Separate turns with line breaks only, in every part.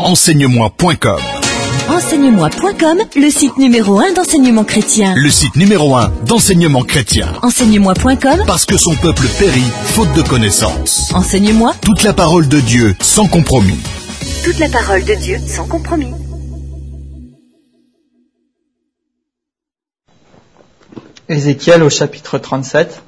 Enseigne-moi.com.
Enseigne-moi.com, le site numéro 1 d'enseignement chrétien.
Le site numéro 1 d'enseignement chrétien.
Enseigne-moi.com,
Parce que son peuple périt faute de connaissances.
Enseigne-moi.
Toute la parole de Dieu sans compromis.
Toute la parole de Dieu sans compromis.
Ézéchiel au chapitre 37.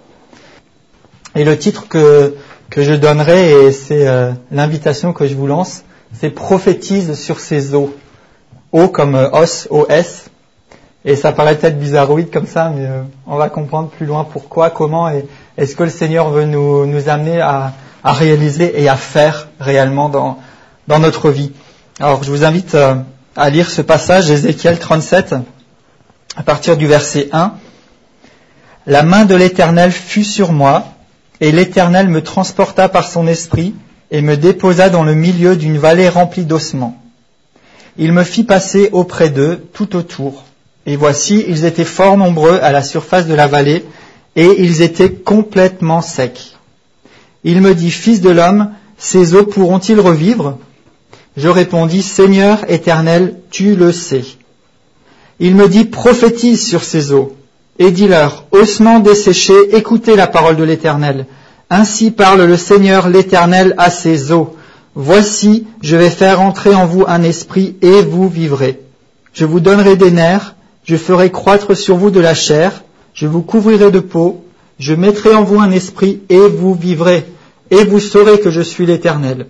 Et le titre que je donnerai, et c'est l'invitation que je vous lance, c'est « Prophétise sur ces eaux ». Eau comme os, O-S. Et ça paraît peut-être bizarroïde comme ça, mais on va comprendre plus loin pourquoi, comment, et est-ce que le Seigneur veut nous amener à réaliser et à faire réellement dans notre vie. Alors je vous invite à lire ce passage, Ézéchiel 37, à partir du verset 1. « La main de l'Éternel fut sur moi, et l'Éternel me transporta par son esprit, et me déposa dans le milieu d'une vallée remplie d'ossements. Il me fit passer auprès d'eux tout autour, et voici, ils étaient fort nombreux à la surface de la vallée, et ils étaient complètement secs. Il me dit, Fils de l'homme, ces eaux pourront-ils revivre ? Je répondis, Seigneur éternel, tu le sais. Il me dit, prophétise sur ces eaux, et dis-leur, ossements desséchés, écoutez la parole de l'Éternel. Ainsi parle le Seigneur l'Éternel à ces eaux. Voici, je vais faire entrer en vous un esprit, et vous vivrez. Je vous donnerai des nerfs, je ferai croître sur vous de la chair, je vous couvrirai de peau, je mettrai en vous un esprit, et vous vivrez, et vous saurez que je suis l'Éternel.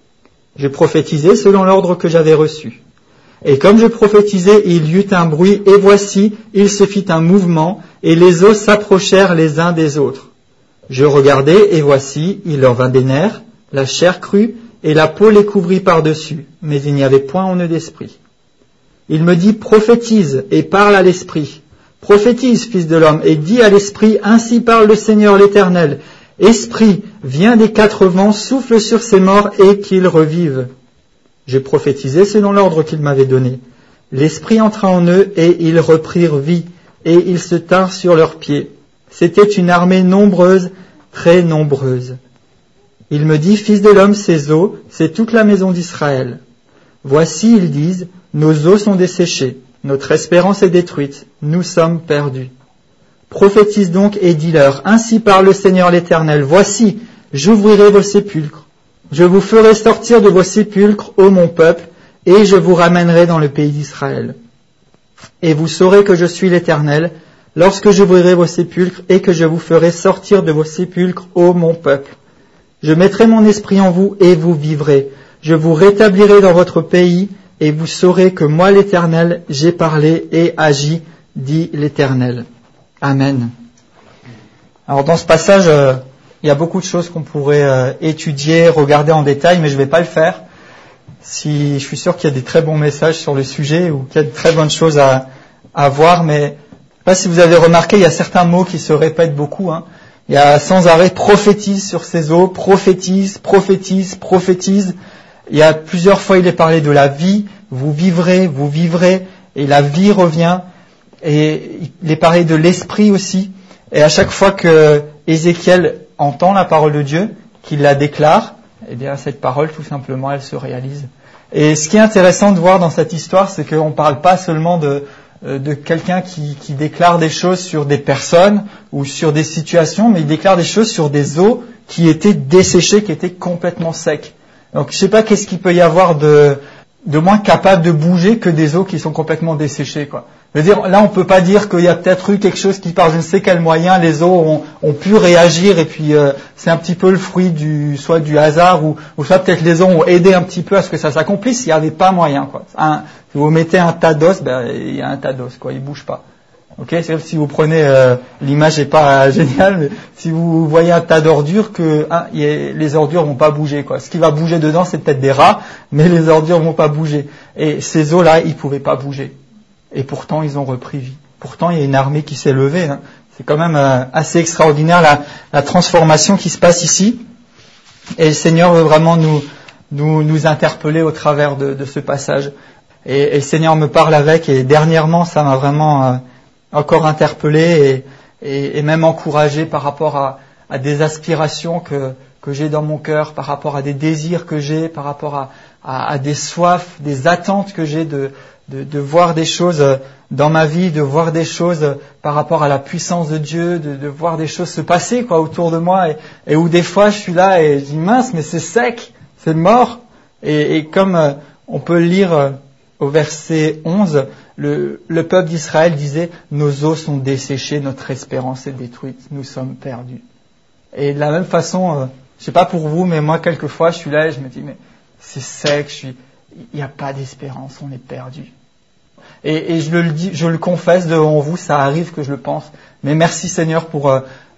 Je prophétisai selon l'ordre que j'avais reçu. Et comme je prophétisais, il y eut un bruit, et voici, il se fit un mouvement, et les os s'approchèrent les uns des autres. Je regardai, et voici, il leur vint des nerfs, la chair crue, et la peau les couvrit par-dessus, mais il n'y avait point en eux d'esprit. Il me dit, prophétise, et parle à l'esprit. Prophétise, fils de l'homme, et dis à l'esprit, ainsi parle le Seigneur l'Éternel. Esprit, viens des quatre vents, souffle sur ces morts, et qu'ils revivent. Je prophétisai selon l'ordre qu'il m'avait donné. L'esprit entra en eux, et ils reprirent vie, et ils se tinrent sur leurs pieds. C'était une armée nombreuse, très nombreuse. Il me dit, Fils de l'homme, ces eaux, c'est toute la maison d'Israël. Voici, ils disent, nos eaux sont desséchées, notre espérance est détruite, nous sommes perdus. Prophétise donc et dis-leur, ainsi parle le Seigneur l'Éternel, voici, j'ouvrirai vos sépulcres, je vous ferai sortir de vos sépulcres, ô mon peuple, et je vous ramènerai dans le pays d'Israël. Et vous saurez que je suis l'Éternel, lorsque j'ouvrirai vos sépulcres et que je vous ferai sortir de vos sépulcres, ô mon peuple. Je mettrai mon esprit en vous et vous vivrez. Je vous rétablirai dans votre pays et vous saurez que moi l'Éternel, j'ai parlé et agi, dit l'Éternel. Amen. Alors dans ce passage, il y a beaucoup de choses qu'on pourrait étudier, regarder en détail, mais je ne vais pas le faire. Je suis sûr qu'il y a des très bons messages sur le sujet ou qu'il y a de très bonnes choses à voir, mais je ne sais pas si vous avez remarqué, il y a certains mots qui se répètent beaucoup, Il y a sans arrêt prophétise sur ces eaux, prophétise, prophétise, prophétise. Il y a plusieurs fois il est parlé de la vie, vous vivrez, et la vie revient. Et il est parlé de l'esprit aussi. Et à chaque fois que Ézéchiel entend la parole de Dieu, qu'il la déclare, eh bien cette parole tout simplement elle se réalise. Et ce qui est intéressant de voir dans cette histoire, c'est qu'on ne parle pas seulement de quelqu'un qui déclare des choses sur des personnes ou sur des situations, mais il déclare des choses sur des eaux qui étaient desséchées, qui étaient complètement secs. Donc je ne sais pas qu'est-ce qu'il peut y avoir de moins capable de bouger que des eaux qui sont complètement desséchées, quoi. Je veux dire, là on peut pas dire qu'il y a peut-être eu quelque chose qui par je ne sais quel moyen les eaux ont pu réagir et puis c'est un petit peu le fruit soit du hasard ou soit peut-être les eaux ont aidé un petit peu à ce que ça s'accomplisse. Il n'y avait pas moyen, quoi. Si vous mettez un tas d'os, il y a un tas d'os, quoi. Il bouge pas. Ok, c'est comme si vous prenez l'image n'est pas géniale, mais si vous voyez un tas d'ordures les ordures vont pas bouger, quoi. Ce qui va bouger dedans, c'est peut-être des rats, mais les ordures vont pas bouger. Et ces eaux-là, ils pouvaient pas bouger. Et pourtant, ils ont repris vie. Pourtant, il y a une armée qui s'est levée. C'est quand même assez extraordinaire la transformation qui se passe ici. Et le Seigneur veut vraiment nous interpeller au travers de ce passage. Et le Seigneur me parle avec. Et dernièrement, ça m'a vraiment encore interpellé et même encouragé par rapport à des aspirations que j'ai dans mon cœur, par rapport à des désirs que j'ai, par rapport à des soifs, des attentes que j'ai de voir des choses dans ma vie, de voir des choses par rapport à la puissance de Dieu, de voir des choses se passer autour de moi, et où des fois je suis là et je dis mince, mais c'est sec, c'est mort. Et comme on peut lire au verset 11, le peuple d'Israël disait « Nos os sont desséchés, notre espérance est détruite, nous sommes perdus ». Et de la même façon, je sais pas pour vous, mais moi quelquefois je suis là et je me dis « Mais c'est sec, il n'y a pas d'espérance, on est perdu ». Et je le confesse devant vous, ça arrive que je le pense. Mais merci Seigneur pour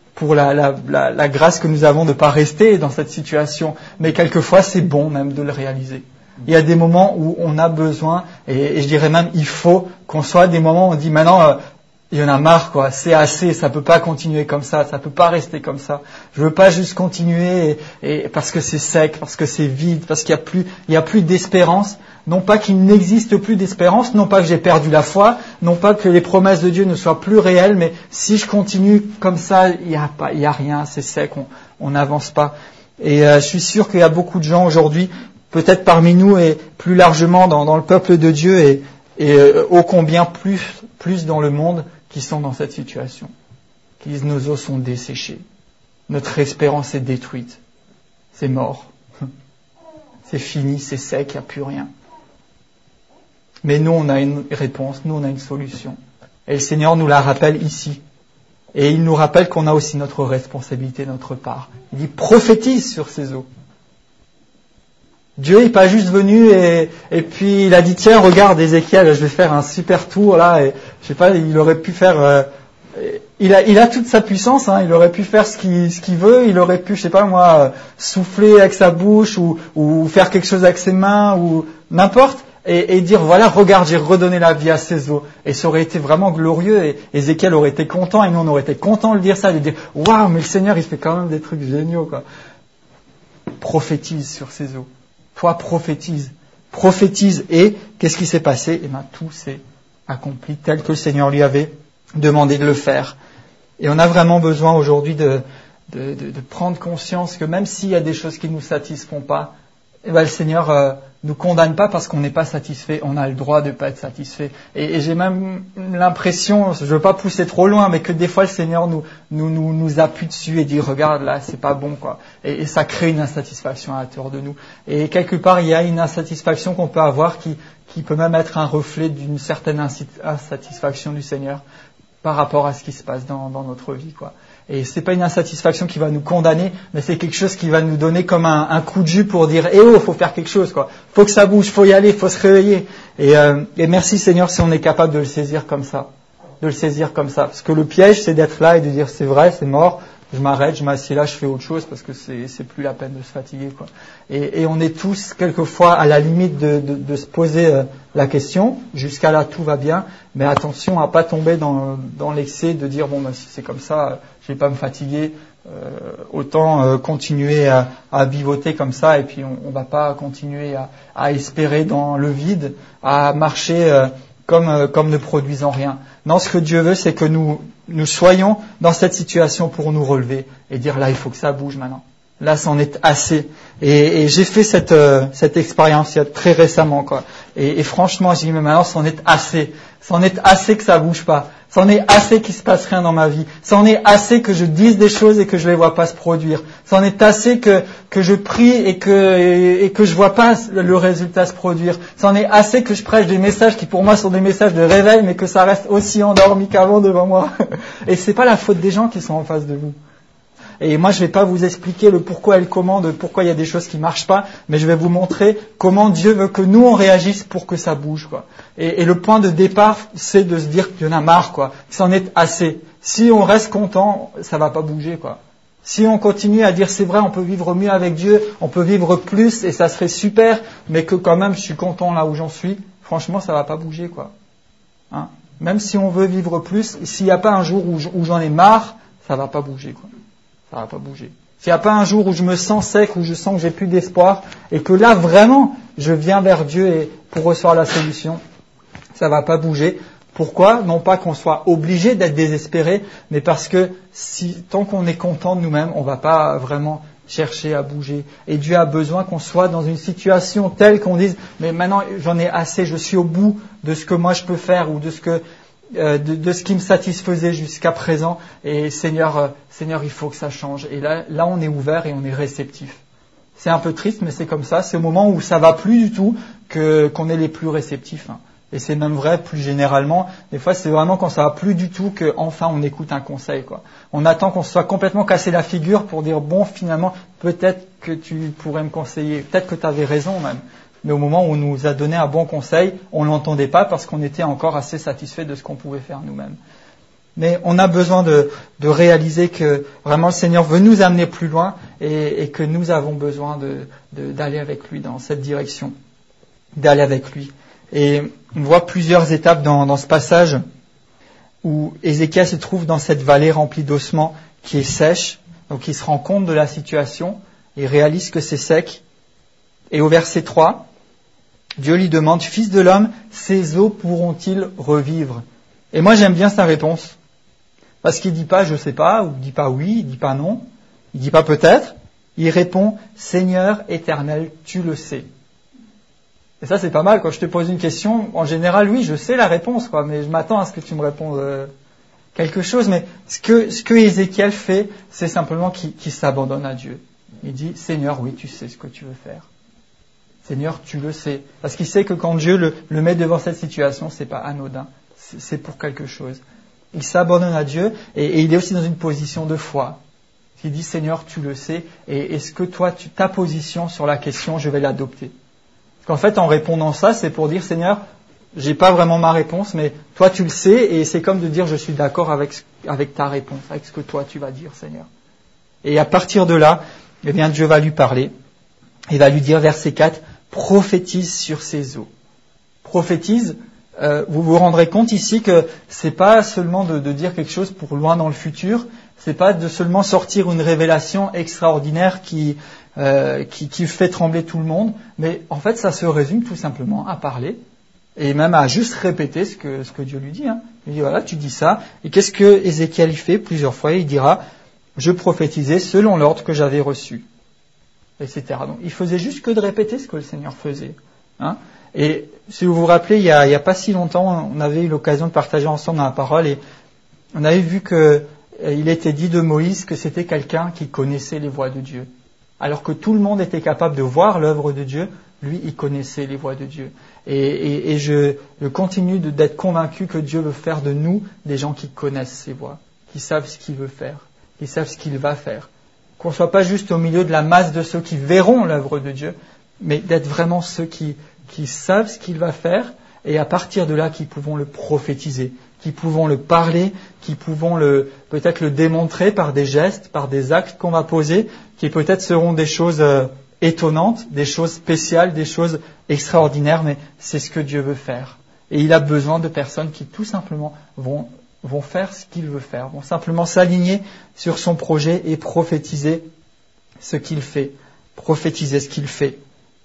la grâce que nous avons de ne pas rester dans cette situation. Mais quelquefois, c'est bon même de le réaliser. Il y a des moments où on a besoin, et je dirais même il faut qu'on soit des moments où on dit maintenant, il y en a marre, c'est assez, ça peut pas continuer comme ça peut pas rester comme ça. Je veux pas juste continuer et parce que c'est sec, parce que c'est vide, parce qu'il y a plus d'espérance. Non pas qu'il n'existe plus d'espérance, non pas que j'ai perdu la foi, non pas que les promesses de Dieu ne soient plus réelles, mais si je continue comme ça, il y a rien, c'est sec, on n'avance pas. Et je suis sûr qu'il y a beaucoup de gens aujourd'hui, peut-être parmi nous et plus largement dans le peuple de Dieu et ô combien plus dans le monde, qui sont dans cette situation, qui disent nos os sont desséchés, notre espérance est détruite, c'est mort, c'est fini, c'est sec, il n'y a plus rien. Mais nous, on a une réponse, nous, on a une solution. Et le Seigneur nous la rappelle ici. Et il nous rappelle qu'on a aussi notre responsabilité, notre part. Il dit, prophétise sur ces eaux. Dieu n'est pas juste venu et puis il a dit, tiens, regarde Ézéchiel, je vais faire un super tour là. Et je sais pas, il aurait pu faire... il a toute sa puissance, il aurait pu faire ce qu'il veut, il aurait pu, je sais pas moi, souffler avec sa bouche ou faire quelque chose avec ses mains ou n'importe. Et dire, voilà, regarde, j'ai redonné la vie à ces eaux. Et ça aurait été vraiment glorieux. Et Ézéchiel aurait été content, et nous, on aurait été contents de dire ça, de dire, waouh, mais le Seigneur, il fait quand même des trucs géniaux, Prophétise sur ces eaux. Toi, prophétise. Prophétise. Et qu'est-ce qui s'est passé? Tout s'est accompli tel que le Seigneur lui avait demandé de le faire. Et on a vraiment besoin aujourd'hui de prendre conscience que même s'il y a des choses qui ne nous satisfont pas, le Seigneur nous condamne pas parce qu'on n'est pas satisfait. On a le droit de ne pas être satisfait. Et j'ai même l'impression, je veux pas pousser trop loin, mais que des fois le Seigneur nous appuie dessus et dit regarde là, c'est pas bon Et ça crée une insatisfaction à l'intérieur de nous. Et quelque part il y a une insatisfaction qu'on peut avoir qui peut même être un reflet d'une certaine insatisfaction du Seigneur par rapport à ce qui se passe dans notre vie, Et c'est pas une insatisfaction qui va nous condamner, mais c'est quelque chose qui va nous donner comme un coup de jus pour dire faut faire quelque chose, Faut que ça bouge, faut y aller, faut se réveiller. Et merci Seigneur si on est capable de le saisir comme ça. Parce que le piège, c'est d'être là et de dire c'est vrai, c'est mort, je m'arrête, je m'assieds là, je fais autre chose parce que c'est plus la peine de se fatiguer, Et on est tous quelquefois à la limite de se poser la question. Jusqu'à là, tout va bien, mais attention à pas tomber dans l'excès de dire si c'est comme ça, je vais pas me fatiguer. Autant continuer à vivoter comme ça, et puis on va pas continuer à espérer dans le vide, à marcher comme ne produisant rien. Non, ce que Dieu veut, c'est que nous soyons dans cette situation pour nous relever et dire là, il faut que ça bouge maintenant. Là, c'en est assez. Et j'ai fait cette expérience il y a très récemment, Et franchement, j'ai dit mais maintenant, c'en est assez. C'en est assez que ça bouge pas. C'en est assez qu'il se passe rien dans ma vie. C'en est assez que je dise des choses et que je les vois pas se produire. C'en est assez que je prie et que je vois pas le résultat se produire. C'en est assez que je prêche des messages qui pour moi sont des messages de réveil, mais que ça reste aussi endormi qu'avant devant moi. Et c'est pas la faute des gens qui sont en face de vous. Et moi, je vais pas vous expliquer le pourquoi et le comment, de pourquoi il y a des choses qui marchent pas, mais je vais vous montrer comment Dieu veut que nous on réagisse pour que ça bouge, Et le point de départ, c'est de se dire qu'il y en a marre, que c'en est assez. Si on reste content, ça va pas bouger, Si on continue à dire c'est vrai, on peut vivre mieux avec Dieu, on peut vivre plus et ça serait super, mais que quand même je suis content là où j'en suis, franchement, ça va pas bouger, Même si on veut vivre plus, s'il n'y a pas un jour où j'en ai marre, ça va pas bouger, Ça va pas bouger. S'il n'y a pas un jour où je me sens sec, où je sens que j'ai plus d'espoir, et que là vraiment je viens vers Dieu et pour recevoir la solution, ça va pas bouger. Pourquoi? Non pas qu'on soit obligé d'être désespéré, mais parce que tant qu'on est content de nous-mêmes, on va pas vraiment chercher à bouger. Et Dieu a besoin qu'on soit dans une situation telle qu'on dise « mais maintenant j'en ai assez, je suis au bout de ce que moi je peux faire ou de ce qui me satisfaisait jusqu'à présent et Seigneur, il faut que ça change. » Et là on est ouvert et on est réceptif. C'est un peu triste, mais c'est comme ça. C'est au moment où ça va plus du tout qu'on est les plus réceptifs. Et c'est même vrai plus généralement. Des fois, c'est vraiment quand ça va plus du tout qu'enfin on écoute un conseil, quoi. On attend qu'on se soit complètement cassé la figure pour dire bon, finalement, peut-être que tu pourrais me conseiller, peut-être que tu avais raison même. Mais au moment où on nous a donné un bon conseil, on l'entendait pas parce qu'on était encore assez satisfait de ce qu'on pouvait faire nous-mêmes. Mais on a besoin de réaliser que vraiment le Seigneur veut nous amener plus loin et que nous avons besoin d'aller avec lui dans cette direction, d'aller avec lui. Et on voit plusieurs étapes dans ce passage où Ézéchiel se trouve dans cette vallée remplie d'ossements qui est sèche. Donc il se rend compte de la situation, il réalise que c'est sec. Et au verset 3, Dieu lui demande « Fils de l'homme, ces eaux pourront-ils revivre ?» Et moi j'aime bien sa réponse. Parce qu'il ne dit pas « je ne sais pas » ou il ne dit pas « oui », il ne dit pas « non », il ne dit pas « peut-être ». Il répond « Seigneur éternel, tu le sais ». Et ça, c'est pas mal. Quand je te pose une question, en général, oui, je sais la réponse, quoi, mais je m'attends à ce que tu me répondes quelque chose. Mais ce que Ézéchiel fait, c'est simplement qu'il s'abandonne à Dieu. Il dit, Seigneur, oui, tu sais ce que tu veux faire. Seigneur, tu le sais. Parce qu'il sait que quand Dieu le met devant cette situation, c'est pas anodin. C'est pour quelque chose. Il s'abandonne à Dieu et il est aussi dans une position de foi. Il dit, Seigneur, tu le sais. Et est-ce que toi, ta position sur la question, je vais l'adopter? En fait, en répondant ça, c'est pour dire, Seigneur, j'ai pas vraiment ma réponse, mais toi tu le sais, et c'est comme de dire, je suis d'accord avec ta réponse, avec ce que toi tu vas dire, Seigneur. Et à partir de là, eh bien, Dieu va lui parler. Il va lui dire, verset 4, prophétise sur ces eaux. Prophétise, vous vous rendrez compte ici que c'est pas seulement de dire quelque chose pour loin dans le futur, c'est pas de seulement sortir une révélation extraordinaire qui fait trembler tout le monde, mais en fait ça se résume tout simplement à parler et même à juste répéter ce que Dieu lui dit. Il dit voilà, tu dis ça, et qu'est-ce que Ézéchiel fait plusieurs fois? Il dira je prophétisais selon l'ordre que j'avais reçu, etc. Donc il faisait juste que de répéter ce que le Seigneur faisait. Et si vous vous rappelez, il y a pas si longtemps, on avait eu l'occasion de partager ensemble la parole et on avait vu que il était dit de Moïse que c'était quelqu'un qui connaissait les voies de Dieu. Alors que tout le monde était capable de voir l'œuvre de Dieu, lui, il connaissait les voies de Dieu. Et je continue d'être convaincu que Dieu veut faire de nous des gens qui connaissent ses voies, qui savent ce qu'il veut faire, qui savent ce qu'il va faire. Qu'on ne soit pas juste au milieu de la masse de ceux qui verront l'œuvre de Dieu, mais d'être vraiment ceux qui savent ce qu'il va faire et à partir de là qui pouvons le prophétiser, qui pouvons le parler, qui pouvons peut-être le démontrer par des gestes, par des actes qu'on va poser, qui peut-être seront des choses étonnantes, des choses spéciales, des choses extraordinaires, mais c'est ce que Dieu veut faire. Et il a besoin de personnes qui tout simplement vont faire ce qu'il veut faire, vont simplement s'aligner sur son projet et prophétiser ce qu'il fait, prophétiser ce qu'il fait.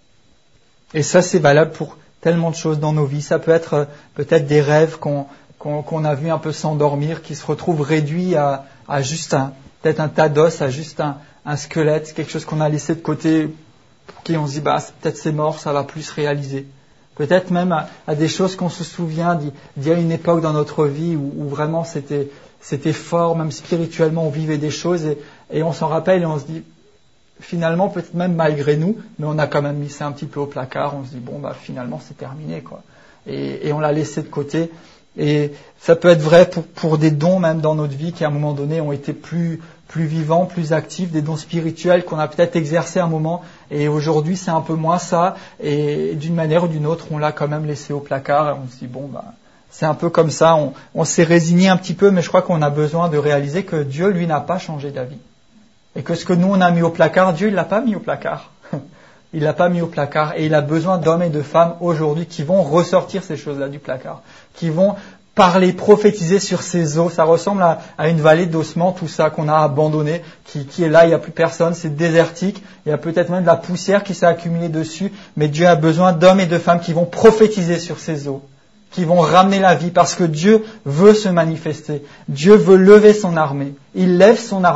Et ça, c'est valable pour tellement de choses dans nos vies. Ça peut être peut-être des rêves qu'on a vu un peu s'endormir, qui se retrouvent réduits à juste peut-être un tas d'os, à juste un squelette, quelque chose qu'on a laissé de côté, qui on se dit, peut-être c'est mort, ça va plus se réaliser. Peut-être même à des choses qu'on se souvient d'il y a une époque dans notre vie où vraiment c'était fort, même spirituellement, on vivait des choses et on s'en rappelle et on se dit, finalement, peut-être même malgré nous, mais on a quand même mis ça un petit peu au placard, on se dit, finalement c'est terminé, quoi. Et on l'a laissé de côté. Et ça peut être vrai pour des dons même dans notre vie qui à un moment donné ont été plus vivants, plus actifs, des dons spirituels qu'on a peut-être exercés à un moment et aujourd'hui c'est un peu moins ça et d'une manière ou d'une autre on l'a quand même laissé au placard et on se dit c'est un peu comme ça, on s'est résigné un petit peu mais je crois qu'on a besoin de réaliser que Dieu lui n'a pas changé d'avis et que ce que nous on a mis au placard, Dieu il l'a pas mis au placard. Il l'a pas mis au placard et il a besoin d'hommes et de femmes aujourd'hui qui vont ressortir ces choses-là du placard, qui vont parler, prophétiser sur ces eaux. Ça ressemble à une vallée d'ossements, tout ça qu'on a abandonné, qui est là, il n'y a plus personne, c'est désertique, il y a peut-être même de la poussière qui s'est accumulée dessus, mais Dieu a besoin d'hommes et de femmes qui vont prophétiser sur ces eaux, qui vont ramener la vie, parce que Dieu veut se manifester. Dieu veut lever son armée. Il lève son armée.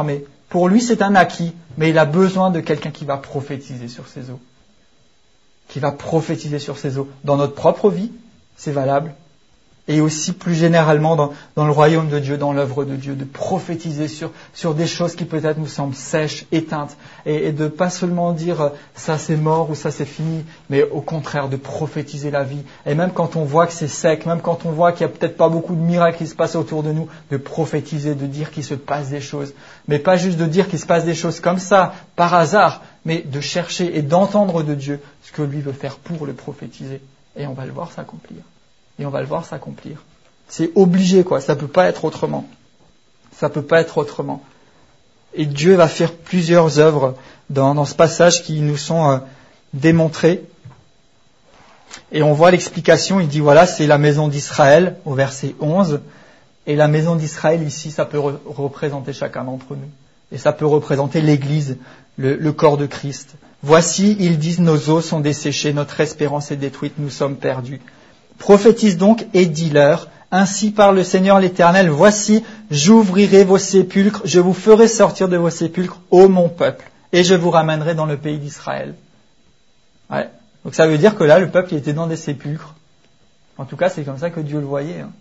Pour lui, c'est un acquis, mais il a besoin de quelqu'un qui va prophétiser sur ses eaux. Qui va prophétiser sur ses eaux. Dans notre propre vie, c'est valable. Et aussi plus généralement dans le royaume de Dieu, dans l'œuvre de Dieu, de prophétiser sur des choses qui peut-être nous semblent sèches, éteintes, et de pas seulement dire ça c'est mort ou ça c'est fini, mais au contraire de prophétiser la vie. Et même quand on voit que c'est sec, même quand on voit qu'il n'y a peut-être pas beaucoup de miracles qui se passent autour de nous, de prophétiser, de dire qu'il se passe des choses. Mais pas juste de dire qu'il se passe des choses comme ça, par hasard, mais de chercher et d'entendre de Dieu ce que lui veut faire pour le prophétiser. Et on va le voir s'accomplir. Et on va le voir s'accomplir. C'est obligé, quoi. Ça peut pas être autrement. Ça peut pas être autrement. Et Dieu va faire plusieurs œuvres dans ce passage qui nous sont démontrées. Et on voit l'explication. Il dit, voilà, c'est la maison d'Israël, au verset 11. Et la maison d'Israël, ici, ça peut représenter chacun d'entre nous. Et ça peut représenter l'Église, le corps de Christ. Voici, ils disent, nos os sont desséchés, notre espérance est détruite, nous sommes perdus. Prophétise donc et dis-leur, ainsi parle le Seigneur l'Éternel, voici, j'ouvrirai vos sépulcres, je vous ferai sortir de vos sépulcres, ô mon peuple, et je vous ramènerai dans le pays d'Israël. Ouais. Donc ça veut dire que là, le peuple était dans des sépulcres. En tout cas, c'est comme ça que Dieu le voyait. Hein.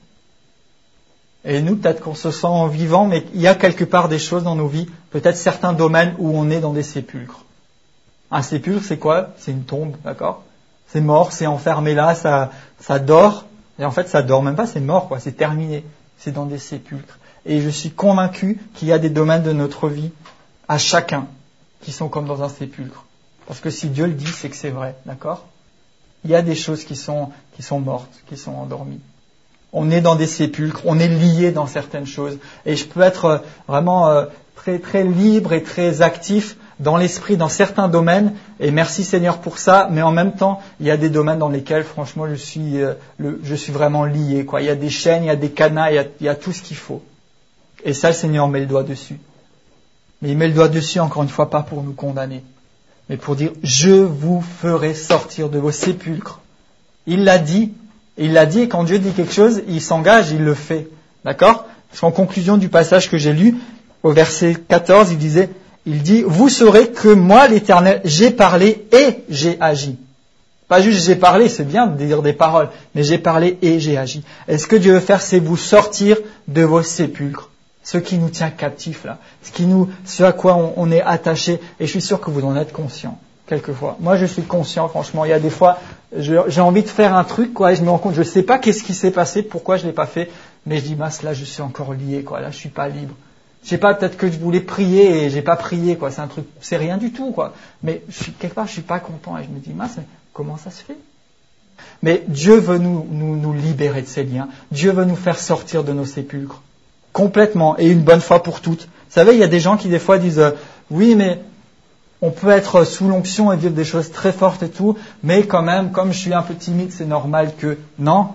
Et nous, peut-être qu'on se sent vivant, mais il y a quelque part des choses dans nos vies, peut-être certains domaines où on est dans des sépulcres. Un sépulcre, c'est quoi? C'est une tombe, d'accord? C'est mort, c'est enfermé là, ça dort. Et en fait, ça dort même pas, c'est mort, quoi. C'est terminé. C'est dans des sépulcres. Et je suis convaincu qu'il y a des domaines de notre vie, à chacun, qui sont comme dans un sépulcre. Parce que si Dieu le dit, c'est que c'est vrai, d'accord? Il y a des choses qui sont mortes, qui sont endormies. On est dans des sépulcres, on est lié dans certaines choses. Et je peux être vraiment très, très libre et très actif dans l'esprit, dans certains domaines, et merci Seigneur pour ça, mais en même temps, il y a des domaines dans lesquels, franchement, je suis vraiment lié, quoi. Il y a des chaînes, il y a des cadenas, il y a tout ce qu'il faut. Et ça, le Seigneur met le doigt dessus. Mais il met le doigt dessus, encore une fois, pas pour nous condamner, mais pour dire, je vous ferai sortir de vos sépulcres. Il l'a dit, et quand Dieu dit quelque chose, il s'engage, il le fait. D'accord? Parce qu'en conclusion du passage que j'ai lu, au verset 14, il dit, vous saurez que moi, l'Éternel, j'ai parlé et j'ai agi. Pas juste j'ai parlé, c'est bien de dire des paroles, mais j'ai parlé et j'ai agi. Et ce que Dieu veut faire, c'est vous sortir de vos sépulcres. Ce qui nous tient captifs, là. Ce à quoi on est attaché. Et je suis sûr que vous en êtes conscients, quelquefois. Moi, je suis conscient, franchement. Il y a des fois, j'ai envie de faire un truc, quoi, et je me rends compte, je ne sais pas qu'est-ce qui s'est passé, pourquoi je ne l'ai pas fait, mais je dis, mince, là, je suis encore lié, quoi. Là, je suis pas libre. Je sais pas, peut-être que je voulais prier et j'ai pas prié, quoi. C'est un truc, c'est rien du tout, quoi. Mais quelque part, je suis pas content et je me dis, mince, mais comment ça se fait? Mais Dieu veut nous libérer de ces liens. Dieu veut nous faire sortir de nos sépulcres. Complètement. Et une bonne fois pour toutes. Vous savez, il y a des gens qui des fois disent, oui, mais on peut être sous l'onction et vivre des choses très fortes et tout, mais quand même, comme je suis un peu timide, c'est normal que, non.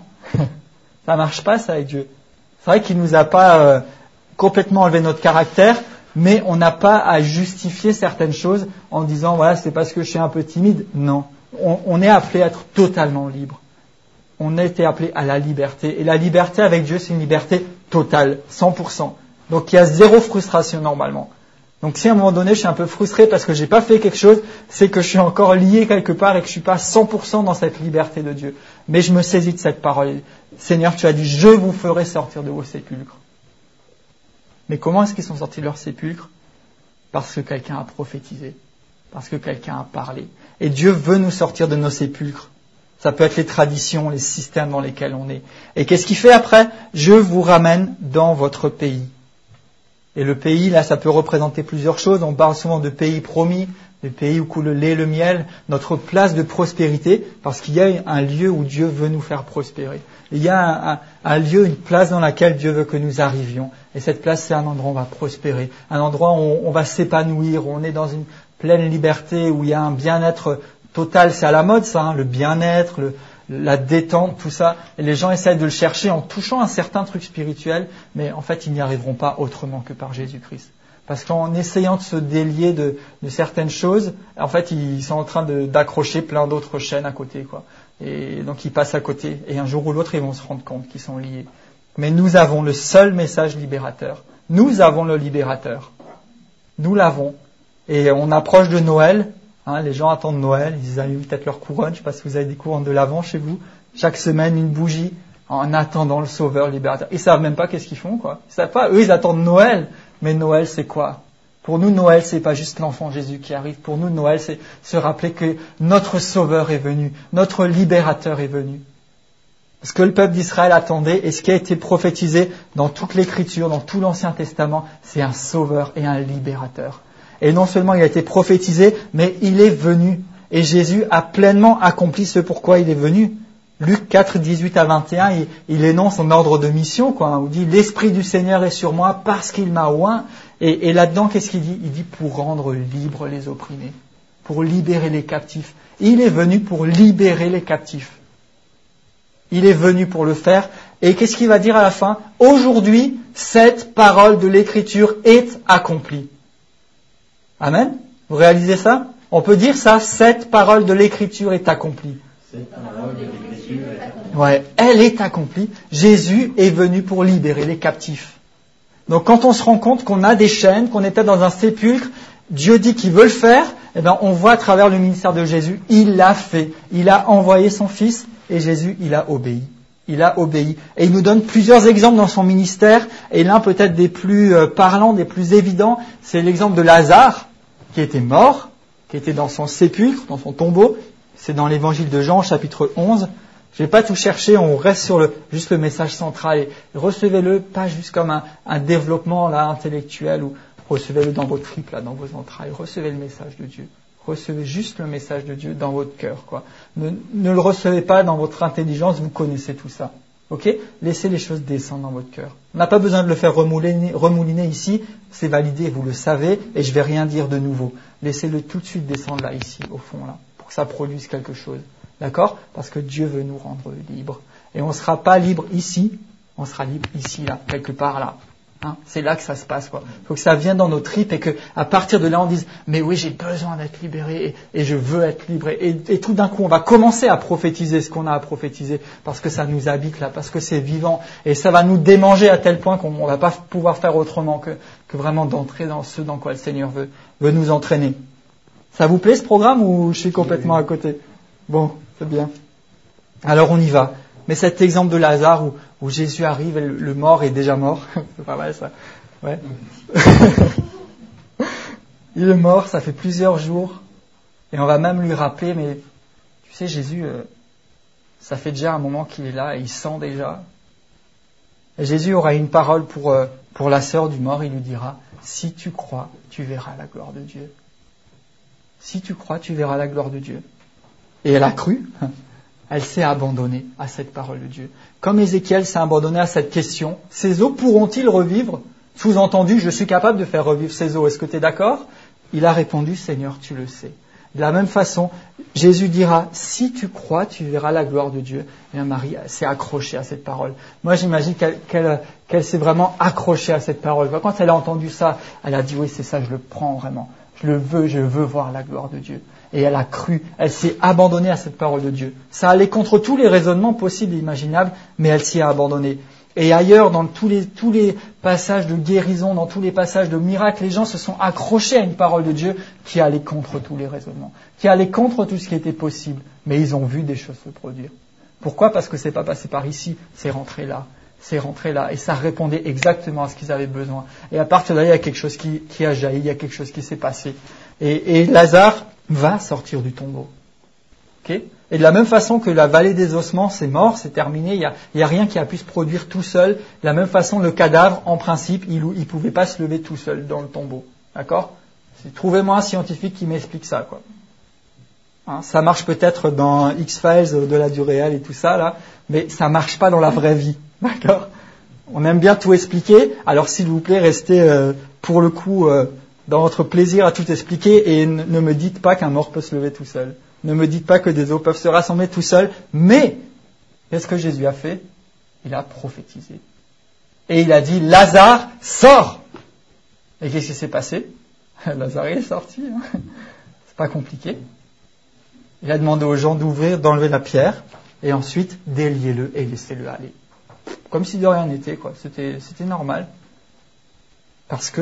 Ça marche pas, ça, avec Dieu. C'est vrai qu'il nous a pas, complètement enlever notre caractère, mais on n'a pas à justifier certaines choses en disant voilà, c'est parce que je suis un peu timide. Non, on est appelé à être totalement libre. On a été appelé à la liberté. Et la liberté avec Dieu, c'est une liberté totale, 100%. Donc il y a zéro frustration normalement. Donc si à un moment donné je suis un peu frustré parce que j'ai pas fait quelque chose, c'est que je suis encore lié quelque part et que je suis pas 100% dans cette liberté de Dieu. Mais je me saisis de cette parole. Seigneur, tu as dit, je vous ferai sortir de vos sépulcres. Mais comment est-ce qu'ils sont sortis de leur sépulcre? Parce que quelqu'un a prophétisé, parce que quelqu'un a parlé. Et Dieu veut nous sortir de nos sépulcres. Ça peut être les traditions, les systèmes dans lesquels on est. Et qu'est-ce qu'il fait après? Je vous ramène dans votre pays. Et le pays, là, ça peut représenter plusieurs choses. On parle souvent de pays promis, de pays où coule le lait et le miel, notre place de prospérité, parce qu'il y a un lieu où Dieu veut nous faire prospérer. Il y a un lieu, une place dans laquelle Dieu veut que nous arrivions. Et cette place, c'est un endroit où on va prospérer, un endroit où on va s'épanouir, où on est dans une pleine liberté, où il y a un bien-être total. C'est à la mode, ça, hein, le bien-être, la détente, tout ça. Et les gens essayent de le chercher en touchant un certain truc spirituel, mais en fait, ils n'y arriveront pas autrement que par Jésus-Christ. Parce qu'en essayant de se délier de certaines choses, en fait, ils sont en train d'accrocher plein d'autres chaînes à côté, quoi. Et donc, ils passent à côté. Et un jour ou l'autre, ils vont se rendre compte qu'ils sont liés. Mais nous avons le seul message libérateur. Nous avons le libérateur. nous l'avons. Et on approche de Noël, les gens attendent Noël, ils allument peut-être leur couronne, je ne sais pas si vous avez des couronnes de l'Avent chez vous, chaque semaine une bougie, en attendant le Sauveur libérateur. Ils ne savent même pas qu'est-ce qu'ils font, quoi. Ils savent pas, eux ils attendent Noël, mais Noël c'est quoi? Pour nous, Noël, c'est pas juste l'enfant Jésus qui arrive. Pour nous, Noël, c'est se rappeler que notre Sauveur est venu, notre libérateur est venu. Ce que le peuple d'Israël attendait et ce qui a été prophétisé dans toute l'Écriture, dans tout l'Ancien Testament, c'est un Sauveur et un libérateur. Et non seulement il a été prophétisé, mais il est venu. Et Jésus a pleinement accompli ce pourquoi il est venu. Luc 4, 18 à 21, il énonce son ordre de mission, quoi. Il dit « L'Esprit du Seigneur est sur moi parce qu'il m'a oint ». Et là-dedans, qu'est-ce qu'il dit? Il dit « Pour rendre libres les opprimés, pour libérer les captifs ». Il est venu pour libérer les captifs. Il est venu pour le faire. Et qu'est-ce qu'il va dire à la fin? Aujourd'hui, cette parole de l'Écriture est accomplie. Amen? Vous réalisez ça? On peut dire ça, cette parole de l'Écriture est accomplie. Cette parole de l'Écriture est accomplie. Ouais, elle est accomplie. Jésus est venu pour libérer les captifs. Donc quand on se rend compte qu'on a des chaînes, qu'on était dans un sépulcre, Dieu dit qu'il veut le faire, eh bien on voit à travers le ministère de Jésus, il l'a fait. Il a envoyé son Fils et Jésus, il a obéi. Il a obéi. Et il nous donne plusieurs exemples dans son ministère. Et l'un peut-être des plus parlants, des plus évidents, c'est l'exemple de Lazare, qui était mort, qui était dans son sépulcre, dans son tombeau. C'est dans l'évangile de Jean, chapitre 11. Je ne vais pas tout chercher, on reste sur juste le message central. Et recevez-le, pas juste comme un développement là, intellectuel, ou recevez-le dans vos tripes, là, dans vos entrailles. Recevez le message de Dieu. Recevez juste le message de Dieu dans votre cœur, quoi. Ne le recevez pas dans votre intelligence, vous connaissez tout ça. Ok? Laissez les choses descendre dans votre cœur. On n'a pas besoin de le faire remouliner ici, c'est validé, vous le savez, et je ne vais rien dire de nouveau. Laissez-le tout de suite descendre là, ici, au fond, là, pour que ça produise quelque chose. D'accord? Parce que Dieu veut nous rendre libres. Et on ne sera pas libre ici, on sera libre ici, là, quelque part là. C'est là que ça se passe, quoi. Il faut que ça vienne dans nos tripes et qu'à partir de là, on dise « Mais oui, j'ai besoin d'être libéré et je veux être libre. » Et tout d'un coup, on va commencer à prophétiser ce qu'on a à prophétiser parce que ça nous habite là, parce que c'est vivant. Et ça va nous démanger à tel point qu'on ne va pas pouvoir faire autrement que vraiment d'entrer dans ce dans quoi le Seigneur veut nous entraîner. Ça vous plaît ce programme ou je suis complètement à côté? Bon, c'est bien. Alors on y va. Mais cet exemple de Lazare où Jésus arrive et le mort est déjà mort, c'est pas mal ça. Ouais. Il est mort, ça fait plusieurs jours, et on va même lui rappeler, mais tu sais Jésus, ça fait déjà un moment qu'il est là, et il sent déjà. Et Jésus aura une parole pour la sœur du mort, il lui dira, si tu crois, tu verras la gloire de Dieu. Si tu crois, tu verras la gloire de Dieu. Et elle a cru. Elle s'est abandonnée à cette parole de Dieu. Comme Ézéchiel s'est abandonné à cette question, ces eaux pourront-ils revivre? Sous-entendu, je suis capable de faire revivre ces eaux. Est-ce que tu es d'accord? Il a répondu, Seigneur, tu le sais. De la même façon, Jésus dira, si tu crois, tu verras la gloire de Dieu. Et Marie s'est accrochée à cette parole. Moi, j'imagine qu'elle s'est vraiment accrochée à cette parole. Quand elle a entendu ça, elle a dit, oui, c'est ça, je le prends vraiment. Je veux voir la gloire de Dieu. Et elle a cru, elle s'est abandonnée à cette parole de Dieu. Ça allait contre tous les raisonnements possibles et imaginables, mais elle s'y a abandonnée. Et ailleurs, dans tous les passages de guérison, dans tous les passages de miracles, les gens se sont accrochés à une parole de Dieu qui allait contre tous les raisonnements, qui allait contre tout ce qui était possible. Mais ils ont vu des choses se produire. Pourquoi? Parce que c'est pas passé par ici, c'est rentré là. C'est rentré là. Et ça répondait exactement à ce qu'ils avaient besoin. Et à partir de là, il y a quelque chose qui a jailli, il y a quelque chose qui s'est passé. Et Lazare va sortir du tombeau. Okay? Et de la même façon que la vallée des ossements, c'est mort, c'est terminé, il y a rien qui a pu se produire tout seul. De la même façon, le cadavre, en principe, il pouvait pas se lever tout seul dans le tombeau. D'accord? Trouvez-moi un scientifique qui m'explique ça, quoi. Ça marche peut-être dans X-Files, de la du réel et tout ça, là, mais ça marche pas dans la vraie vie. D'accord? On aime bien tout expliquer, alors s'il vous plaît, restez pour le coup dans votre plaisir à tout expliquer et ne me dites pas qu'un mort peut se lever tout seul. Ne me dites pas que des eaux peuvent se rassembler tout seuls. Mais, qu'est-ce que Jésus a fait? Il a prophétisé. Et il a dit, Lazare, sors! Et qu'est-ce qui s'est passé? Lazare est sorti. C'est pas compliqué. Il a demandé aux gens d'enlever la pierre, et ensuite, déliez-le et laissez-le aller. Comme si de rien n'était, quoi. C'était normal. Parce que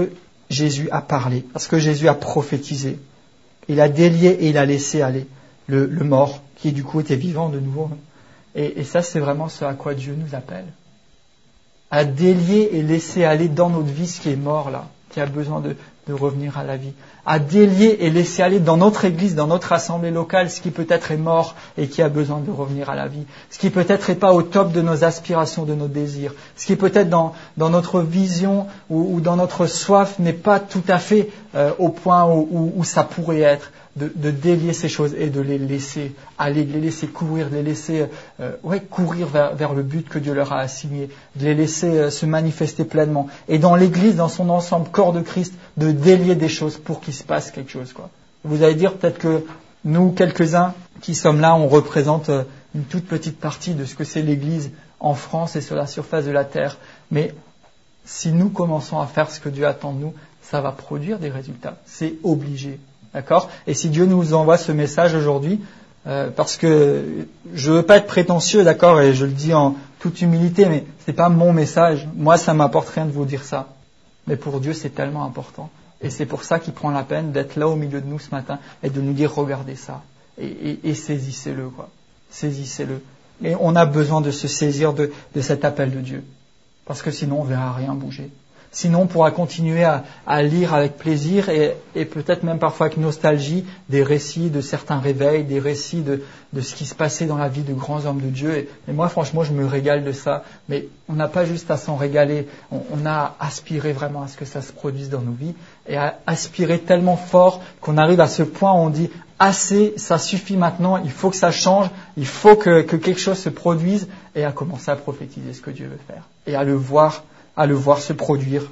Jésus a parlé, parce que Jésus a prophétisé. Il a délié et il a laissé aller le mort, qui du coup était vivant de nouveau. Et ça, c'est vraiment ce à quoi Dieu nous appelle. À délier et laisser aller dans notre vie ce qui est mort là, qui a besoin de revenir à la vie. À délier et laisser aller dans notre église, dans notre assemblée locale, ce qui peut-être est mort et qui a besoin de revenir à la vie. Ce qui peut-être n'est pas au top de nos aspirations, de nos désirs. Ce qui peut-être dans notre vision ou dans notre soif n'est pas tout à fait au point où ça pourrait être. De délier ces choses et de les laisser aller, de les laisser courir, de les laisser courir vers le but que Dieu leur a assigné, de les laisser se manifester pleinement. Et dans l'Église, dans son ensemble, corps de Christ, de délier des choses pour qu'il se passe quelque chose. Quoi. Vous allez dire peut-être que nous, quelques-uns qui sommes là, on représente une toute petite partie de ce que c'est l'Église en France et sur la surface de la terre. Mais si nous commençons à faire ce que Dieu attend de nous, ça va produire des résultats. C'est obligé. D'accord ? Et si Dieu nous envoie ce message aujourd'hui, parce que je veux pas être prétentieux, d'accord, et je le dis en toute humilité, mais c'est pas mon message. Moi, ça m'apporte rien de vous dire ça. Mais pour Dieu, c'est tellement important. Et c'est pour ça qu'il prend la peine d'être là au milieu de nous ce matin et de nous dire, regardez ça. Et saisissez-le, quoi. Saisissez-le. Et on a besoin de se saisir de cet appel de Dieu. Parce que sinon, on verra rien bouger. Sinon, on pourra continuer à lire avec plaisir et peut-être même parfois avec nostalgie des récits de certains réveils, des récits de ce qui se passait dans la vie de grands hommes de Dieu. Et moi, franchement, je me régale de ça. Mais on n'a pas juste à s'en régaler. On a aspiré vraiment à ce que ça se produise dans nos vies et à aspirer tellement fort qu'on arrive à ce point où on dit assez, ça suffit maintenant, il faut que ça change, il faut que quelque chose se produise et à commencer à prophétiser ce que Dieu veut faire et à le voir se produire,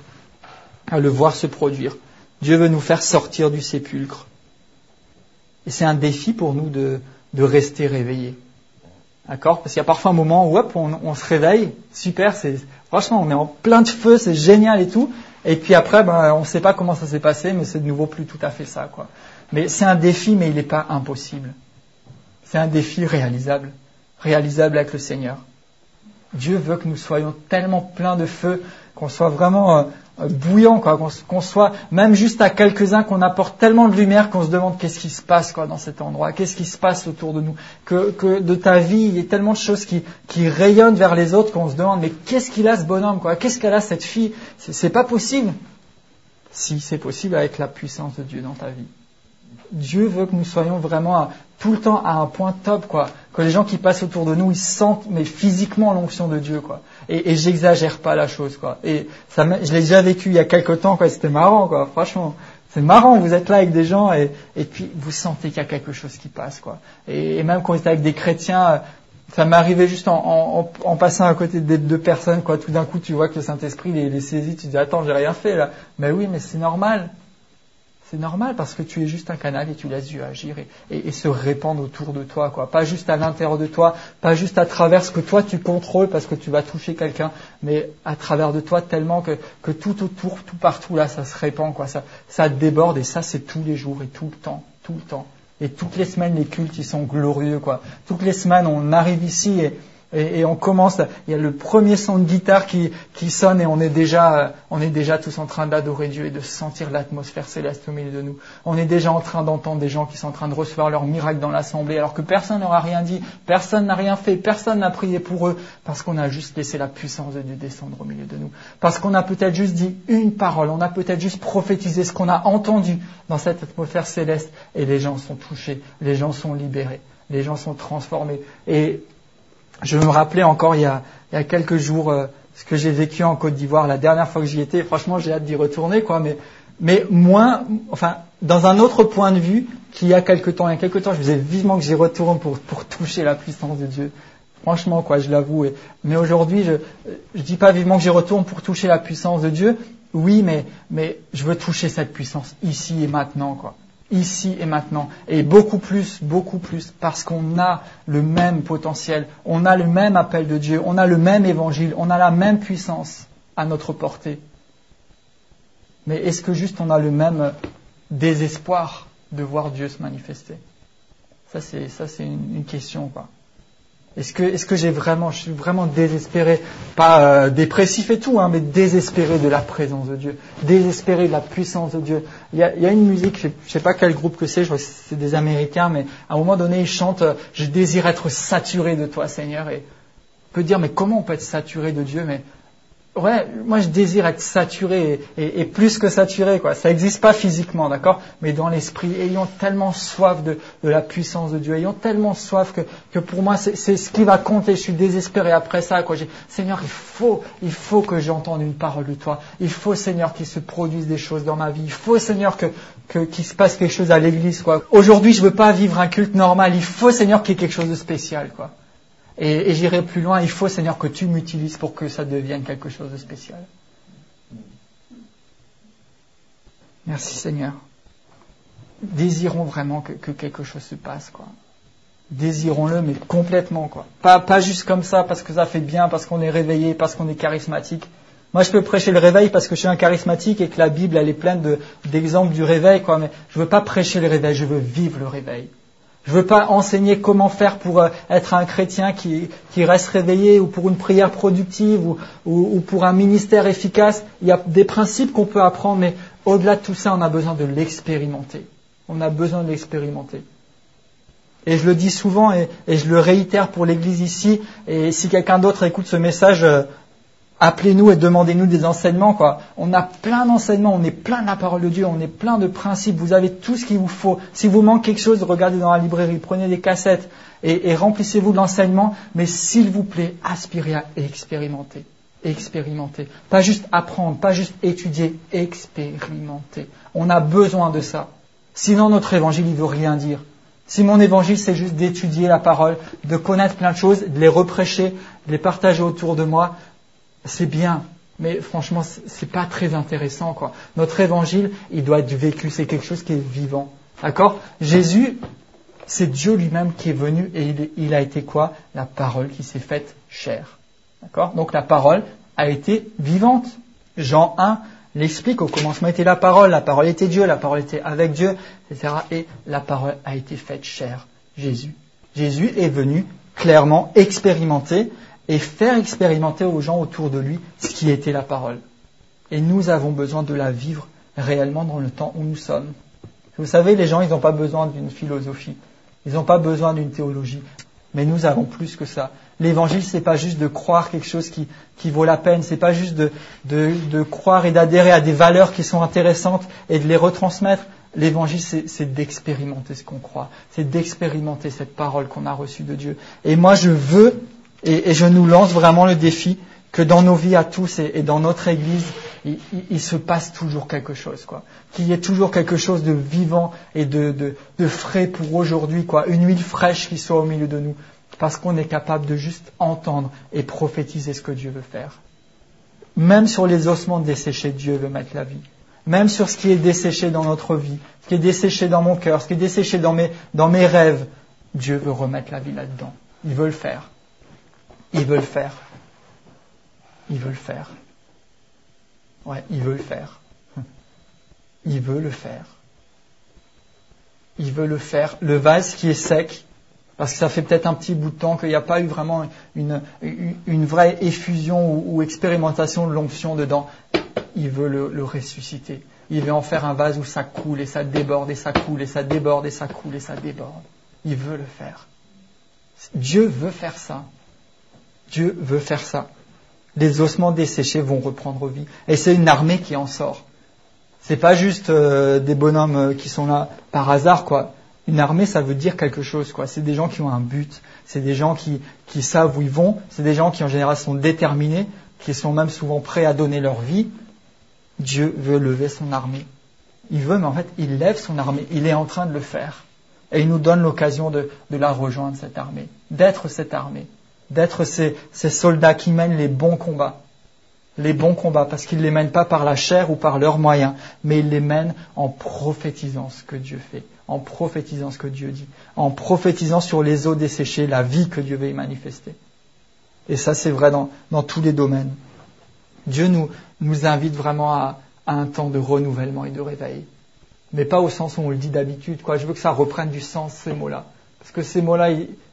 Dieu veut nous faire sortir du sépulcre. Et c'est un défi pour nous de rester réveillés. D'accord ? Parce qu'il y a parfois un moment où on se réveille, super, franchement on est en plein de feu, c'est génial et tout. Et puis après, on ne sait pas comment ça s'est passé, mais c'est de nouveau plus tout à fait ça, quoi. Mais c'est un défi, mais il n'est pas impossible. C'est un défi réalisable avec le Seigneur. Dieu veut que nous soyons tellement pleins de feu, qu'on soit vraiment bouillant, quoi, qu'on soit même juste à quelques-uns, qu'on apporte tellement de lumière qu'on se demande qu'est-ce qui se passe quoi, dans cet endroit, qu'est-ce qui se passe autour de nous, que de ta vie, il y a tellement de choses qui rayonnent vers les autres qu'on se demande mais qu'est-ce qu'il a ce bonhomme, quoi, qu'est-ce qu'elle a cette fille, c'est pas possible. Si, c'est possible avec la puissance de Dieu dans ta vie. Dieu veut que nous soyons vraiment tout le temps à un point top, quoi. Que les gens qui passent autour de nous, ils sentent, mais physiquement l'onction de Dieu, quoi. Et j'exagère pas la chose, quoi. Et ça, je l'ai déjà vécu il y a quelque temps, quoi. C'était marrant, quoi. Franchement, c'est marrant. Vous êtes là avec des gens et puis vous sentez qu'il y a quelque chose qui passe, quoi. Et même quand vous êtes avec des chrétiens, ça m'est arrivé juste en passant à côté des deux personnes, quoi. Tout d'un coup, tu vois que le Saint-Esprit les saisit. Tu te dis, attends, j'ai rien fait là. Mais oui, mais c'est normal. C'est normal parce que tu es juste un canal et tu laisses Dieu agir et se répandre autour de toi, quoi. Pas juste à l'intérieur de toi, pas juste à travers ce que toi tu contrôles parce que tu vas toucher quelqu'un, mais à travers de toi tellement que tout autour, tout partout là, ça se répand, quoi. Ça déborde et ça c'est tous les jours et tout le temps. Et toutes les semaines les cultes ils sont glorieux, quoi. Toutes les semaines on arrive ici et on commence, il y a le premier son de guitare qui sonne et on est déjà tous en train d'adorer Dieu et de sentir l'atmosphère céleste au milieu de nous. On est déjà en train d'entendre des gens qui sont en train de recevoir leur miracle dans l'assemblée alors que personne n'aura rien dit, personne n'a rien fait, personne n'a prié pour eux parce qu'on a juste laissé la puissance de Dieu descendre au milieu de nous. Parce qu'on a peut-être juste dit une parole, on a peut-être juste prophétisé ce qu'on a entendu dans cette atmosphère céleste et les gens sont touchés, les gens sont libérés, les gens sont transformés. Et je me rappelais encore il y a quelques jours ce que j'ai vécu en Côte d'Ivoire la dernière fois que j'y étais. Franchement, j'ai hâte d'y retourner, quoi. Mais moins, enfin, dans un autre point de vue qu'il y a quelques temps. Il y a quelques temps, je faisais vivement que j'y retourne pour toucher la puissance de Dieu. Franchement, quoi, je l'avoue. Mais aujourd'hui, je dis pas vivement que j'y retourne pour toucher la puissance de Dieu. Oui, mais je veux toucher cette puissance ici et maintenant, quoi. Ici et maintenant, et beaucoup plus, parce qu'on a le même potentiel, on a le même appel de Dieu, on a le même évangile, on a la même puissance à notre portée. Mais est-ce que juste on a le même désespoir de voir Dieu se manifester ? Ça c'est une question, quoi. Est-ce que je suis vraiment désespéré, pas dépressif et tout, mais désespéré de la présence de Dieu, désespéré de la puissance de Dieu. Il y a une musique, je sais pas quel groupe que c'est, je crois que c'est des Américains, mais à un moment donné, ils chantent « Je désire être saturé de toi, Seigneur ». Et on peut dire « Mais comment on peut être saturé de Dieu ?» Mais ouais, moi je désire être saturé et plus que saturé, quoi. Ça n'existe pas physiquement, d'accord, mais dans l'esprit, ayons tellement soif de la puissance de Dieu, ayons tellement soif que pour moi c'est ce qui va compter. Je suis désespéré après ça, quoi. Seigneur, il faut que j'entende une parole de toi. Il faut, Seigneur, qu'il se produise des choses dans ma vie. Il faut, Seigneur, qu'il se passe quelque chose à l'église, quoi. Aujourd'hui, je veux pas vivre un culte normal. Il faut, Seigneur, qu'il y ait quelque chose de spécial, quoi. Et j'irai plus loin, il faut, Seigneur, que tu m'utilises pour que ça devienne quelque chose de spécial. Merci, Seigneur. Désirons vraiment que quelque chose se passe, quoi. Désirons-le, mais complètement, quoi. Pas juste comme ça, parce que ça fait bien, parce qu'on est réveillé, parce qu'on est charismatique. Moi, je peux prêcher le réveil parce que je suis un charismatique et que la Bible, elle est pleine d'exemples du réveil, quoi. Mais je veux pas prêcher le réveil, je veux vivre le réveil. Je veux pas enseigner comment faire pour être un chrétien qui reste réveillé, ou pour une prière productive, ou pour un ministère efficace. Il y a des principes qu'on peut apprendre, mais au-delà de tout ça, on a besoin de l'expérimenter. On a besoin de l'expérimenter. Et je le dis souvent, et je le réitère pour l'Église ici, et si quelqu'un d'autre écoute ce message, appelez-nous et demandez-nous des enseignements, quoi. On a plein d'enseignements, on est plein de la parole de Dieu, on est plein de principes, vous avez tout ce qu'il vous faut. Si vous manque quelque chose, regardez dans la librairie, prenez des cassettes et remplissez-vous de l'enseignement, mais s'il vous plaît, aspirez à expérimenter. Expérimenter. Pas juste apprendre, pas juste étudier, expérimenter. On a besoin de ça. Sinon, notre évangile, il veut rien dire. Si mon évangile, c'est juste d'étudier la parole, de connaître plein de choses, de les reprêcher, de les partager autour de moi, c'est bien, mais franchement, c'est pas très intéressant, quoi. Notre évangile, il doit être vécu, c'est quelque chose qui est vivant. D'accord ? Jésus, c'est Dieu lui-même qui est venu et il a été quoi ? La parole qui s'est faite chair. D'accord ? Donc la parole a été vivante. Jean 1 l'explique, au commencement était la parole était Dieu, la parole était avec Dieu, etc. Et la parole a été faite chair. Jésus. Jésus est venu clairement expérimenter et faire expérimenter aux gens autour de lui ce qui était la parole. Et nous avons besoin de la vivre réellement dans le temps où nous sommes. Vous savez, les gens, ils n'ont pas besoin d'une philosophie, ils n'ont pas besoin d'une théologie, mais nous avons plus que ça. L'évangile, c'est pas juste de croire quelque chose qui vaut la peine, c'est pas juste de croire et d'adhérer à des valeurs qui sont intéressantes et de les retransmettre. L'évangile, c'est d'expérimenter ce qu'on croit, c'est d'expérimenter cette parole qu'on a reçue de Dieu. Et moi, je veux, et je nous lance vraiment le défi, que dans nos vies à tous et dans notre Église, il se passe toujours quelque chose, quoi. Qu'il y ait toujours quelque chose de vivant et de frais pour aujourd'hui, quoi. Une huile fraîche qui soit au milieu de nous. Parce qu'on est capable de juste entendre et prophétiser ce que Dieu veut faire. Même sur les ossements desséchés, Dieu veut mettre la vie. Même sur ce qui est desséché dans notre vie, ce qui est desséché dans mon cœur, ce qui est desséché dans mes rêves, Dieu veut remettre la vie là-dedans. Il veut le faire. Il veut le faire. Il veut le faire. Ouais, il veut le faire. Il veut le faire. Il veut le faire. Le vase qui est sec, parce que ça fait peut-être un petit bout de temps qu'il n'y a pas eu vraiment une vraie effusion ou expérimentation de l'onction dedans. Il veut le ressusciter. Il veut en faire un vase où ça coule et ça déborde et ça coule et ça déborde et ça coule et ça déborde. Il veut le faire. Dieu veut faire ça. Dieu veut faire ça. Les ossements desséchés vont reprendre vie. Et c'est une armée qui en sort. C'est pas juste des bonhommes qui sont là par hasard, quoi. Une armée, ça veut dire quelque chose, quoi. C'est des gens qui ont un but. C'est des gens qui savent où ils vont. C'est des gens qui, en général, sont déterminés, qui sont même souvent prêts à donner leur vie. Dieu veut lever son armée. Il veut, mais en fait, il lève son armée. Il est en train de le faire. Et il nous donne l'occasion de la rejoindre, cette armée. D'être cette armée. D'être ces soldats qui mènent les bons combats. Les bons combats, parce qu'ils ne les mènent pas par la chair ou par leurs moyens, mais ils les mènent en prophétisant ce que Dieu fait, en prophétisant ce que Dieu dit, en prophétisant sur les eaux desséchées la vie que Dieu veut y manifester. Et ça, c'est vrai dans tous les domaines. Dieu nous invite vraiment à un temps de renouvellement et de réveil. Mais pas au sens où on le dit d'habitude, quoi. Je veux que ça reprenne du sens, ces mots-là. Parce que ces mots-là,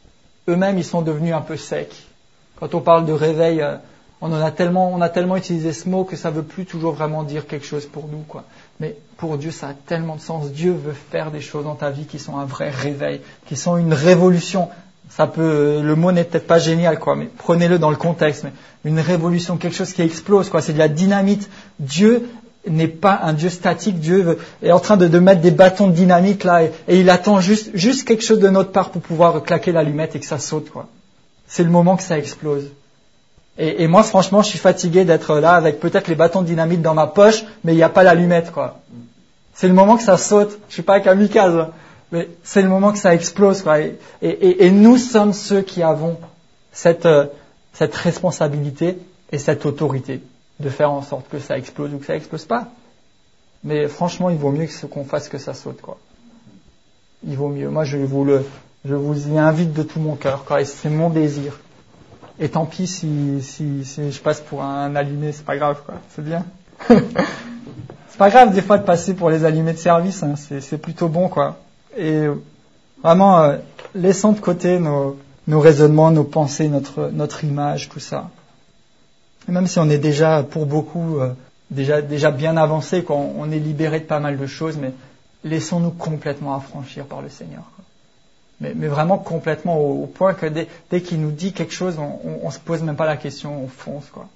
eux-mêmes, ils sont devenus un peu secs. Quand on parle de réveil, on a tellement utilisé ce mot que ça veut plus toujours vraiment dire quelque chose pour nous, quoi. Mais pour Dieu, ça a tellement de sens. Dieu veut faire des choses dans ta vie qui sont un vrai réveil, qui sont une révolution. Le mot n'est peut-être pas génial, quoi, mais prenez-le dans le contexte. Mais une révolution, quelque chose qui explose, quoi. C'est de la dynamite. Dieu n'est pas un Dieu statique. Dieu est en train de mettre des bâtons de dynamite là, et il attend juste quelque chose de notre part pour pouvoir claquer l'allumette et que ça saute, quoi. C'est le moment que ça explose. Et moi, franchement, je suis fatigué d'être là avec peut-être les bâtons de dynamite dans ma poche, mais il n'y a pas l'allumette, quoi. C'est le moment que ça saute. Je suis pas un kamikaze, mais c'est le moment que ça explose, quoi. Et nous sommes ceux qui avons cette responsabilité et cette autorité de faire en sorte que ça explose ou que ça explose pas. Mais franchement, il vaut mieux qu'on fasse que ça saute, quoi. Il vaut mieux. Moi, je vous y invite de tout mon cœur, quoi. Et c'est mon désir. Et tant pis si je passe pour un allumé, c'est pas grave, quoi. C'est bien. C'est pas grave des fois de passer pour les allumés de service, hein. C'est plutôt bon, quoi. Et vraiment, laissons de côté nos raisonnements, nos pensées, notre image, tout ça. Et même si on est déjà, pour beaucoup, déjà bien avancé, quoi, on est libéré de pas mal de choses, mais laissons-nous complètement affranchir par le Seigneur, quoi. Mais vraiment complètement au point que dès qu'il nous dit quelque chose, on se pose même pas la question, on fonce, quoi.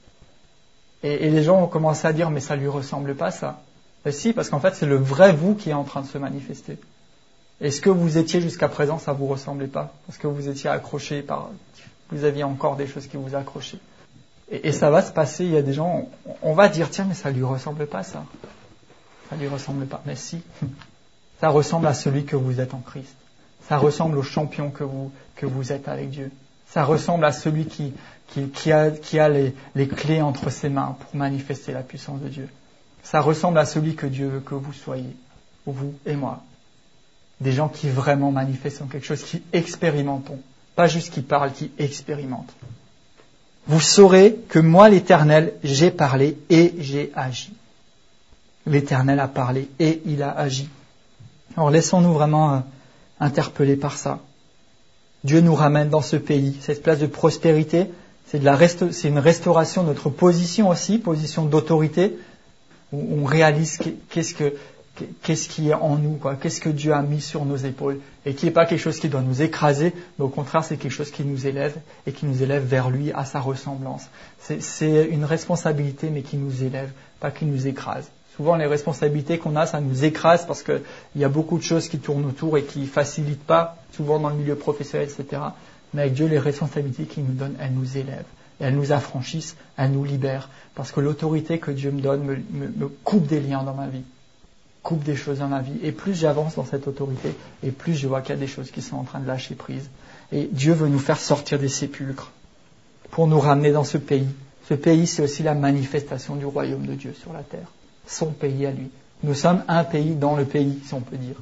Et les gens ont commencé à dire, mais ça lui ressemble pas, ça. Ben si, parce qu'en fait, c'est le vrai vous qui est en train de se manifester. Et ce que vous étiez jusqu'à présent, ça vous ressemblait pas. Parce que vous étiez accroché vous aviez encore des choses qui vous accrochaient. Et ça va se passer, il y a des gens, on va dire, tiens, mais ça lui ressemble pas, ça. Ça lui ressemble pas. Mais si. Ça ressemble à celui que vous êtes en Christ. Ça ressemble au champion que vous êtes avec Dieu. Ça ressemble à celui qui a les clés entre ses mains pour manifester la puissance de Dieu. Ça ressemble à celui que Dieu veut que vous soyez, vous et moi. Des gens qui vraiment manifestent quelque chose, qui expérimentons. Pas juste qui parlent, qui expérimentent. Vous saurez que moi, l'Éternel, j'ai parlé et j'ai agi. L'Éternel a parlé et il a agi. Alors laissons-nous vraiment interpellés par ça. Dieu nous ramène dans ce pays, cette place de prospérité, c'est une restauration de notre position aussi, position d'autorité, où on réalise qu'est-ce qui est en nous, quoi, qu'est-ce que Dieu a mis sur nos épaules, et qui n'est pas quelque chose qui doit nous écraser, mais au contraire c'est quelque chose qui nous élève, et qui nous élève vers lui, à sa ressemblance. C'est une responsabilité, mais qui nous élève, pas qui nous écrase. Souvent, les responsabilités qu'on a, ça nous écrase parce qu'il y a beaucoup de choses qui tournent autour et qui ne facilitent pas, souvent dans le milieu professionnel, etc. Mais avec Dieu, les responsabilités qu'il nous donne, elles nous élèvent. Et elles nous affranchissent, elles nous libèrent. Parce que l'autorité que Dieu me donne me coupe des liens dans ma vie, coupe des choses dans ma vie. Et plus j'avance dans cette autorité, et plus je vois qu'il y a des choses qui sont en train de lâcher prise. Et Dieu veut nous faire sortir des sépulcres pour nous ramener dans ce pays. Ce pays, c'est aussi la manifestation du royaume de Dieu sur la terre. Son pays à lui. Nous sommes un pays dans le pays, si on peut dire.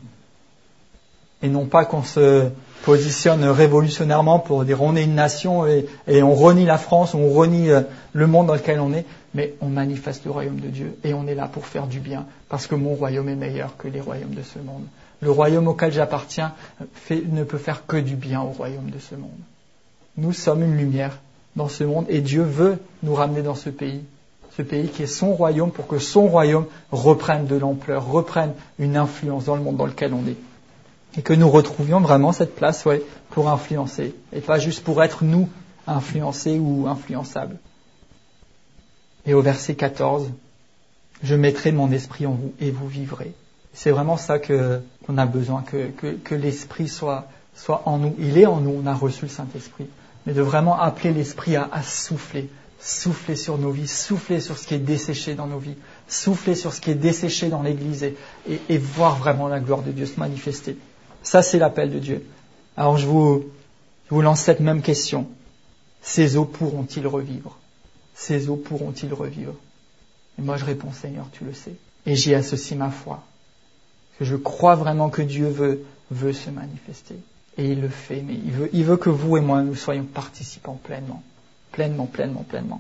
Et non pas qu'on se positionne révolutionnairement pour dire on est une nation et on renie la France, on renie le monde dans lequel on est, mais on manifeste le royaume de Dieu et on est là pour faire du bien, parce que mon royaume est meilleur que les royaumes de ce monde. Le royaume auquel j'appartiens ne peut faire que du bien au royaume de ce monde. Nous sommes une lumière dans ce monde et Dieu veut nous ramener dans ce pays qui est son royaume, pour que son royaume reprenne de l'ampleur, reprenne une influence dans le monde dans lequel on est. Et que nous retrouvions vraiment cette place, pour influencer, et pas juste pour être nous influencés ou influençables. Et au verset 14, « Je mettrai mon esprit en vous et vous vivrez ». C'est vraiment ça qu'on a besoin, que l'esprit soit en nous. Il est en nous, on a reçu le Saint-Esprit. Mais de vraiment appeler l'esprit à souffler sur nos vies, souffler sur ce qui est desséché dans nos vies, souffler sur ce qui est desséché dans l'Église et voir vraiment la gloire de Dieu se manifester. Ça, c'est l'appel de Dieu. Alors, je vous lance cette même question. Ces eaux pourront-ils revivre ? Ces eaux pourront-ils revivre ? Et moi, je réponds, Seigneur, tu le sais. Et j'y associe ma foi. Que je crois vraiment que Dieu veut se manifester. Et il le fait, mais il veut que vous et moi, nous soyons participants pleinement. Pleinement.